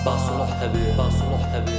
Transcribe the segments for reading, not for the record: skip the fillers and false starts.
باصلح هەبێ باصلح هەبێ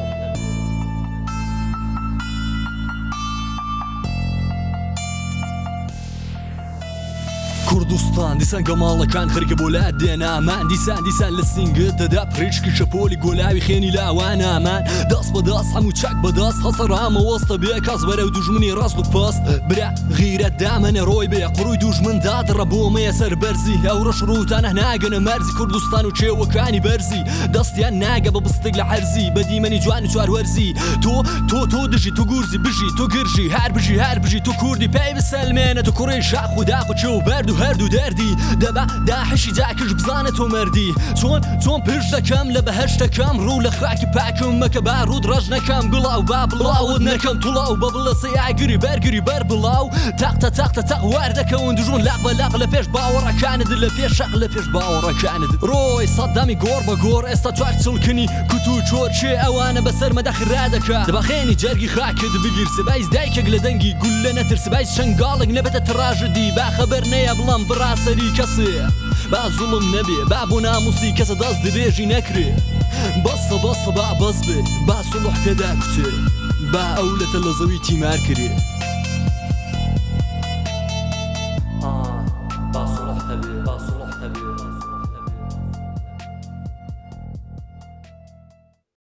کوردستان دیسان گەماڵەکان خەرکە بۆ لا دێنامان دیسان لە سینگت دەدا پرچکی شەپۆلی گۆلاوی خێنی لاوانامان دەست بەدەست هەموو چاک بەدەست هەسەرامە وەستە بێ کەس بەرەو دوژمنی ڕاست و پەست برا غیرەت دامەنە ڕۆی بێ قڕووی دوژمن دادڕە بۆ مەیە سەر بەرزی ئەوڕەش ڕووتانە ناگەنە مەرزی کوردستان و چێوەکانی بەرزی دەستیان ناگە بە بستێک لە عەرزی بە دیمەنی جوان و چواروەرزی تۆ دژی تۆ گورزی بژی تۆ گرژی هەر بژی تۆ کوردی پێی بسەلمێنە تۆ کوڕی شاخ و داخ و چێ و بەرد و هەردوو دەردی دەبا داحشی جاکش بزانە تۆ مەردی چۆن پشت دەکەم لە بەهەشتەکەم ڕوو لە خراکی پاکم مەکە بارود ڕەش نەکەم بڵاو با بڵاوت نەکەم توڵاو بە بڵەسە یاگری بەرگری بەر بڵاو تاق واردەکەون دژون لاق بە لاق لە پێش باوەڕەکانت لە پێش شەق لە پێش باوەڕەکانت ڕۆی سەددامی گۆڕ بە گۆڕ ئێستا چوار چڵکنی کوت و چۆرچێ ئەوانە بەسەر مەدەخرا دەکا دەبەخێنی جەرگی خاکت بگیر سبایز دایکێک لە دەنگی گول لە نەتر سبایز شنگاڵێک نەبێتە تڕاژدی با خەبەر نەیە بڵام بڕاسەری کەسێ با زوڵم نەبێ با بۆ ناموسی کەسە دەست دەبێژی نەکرێ بەسە با بەس بێ با سڵح پێدا کوتێ با ئەولەتە لە زەوی تیمار کرێ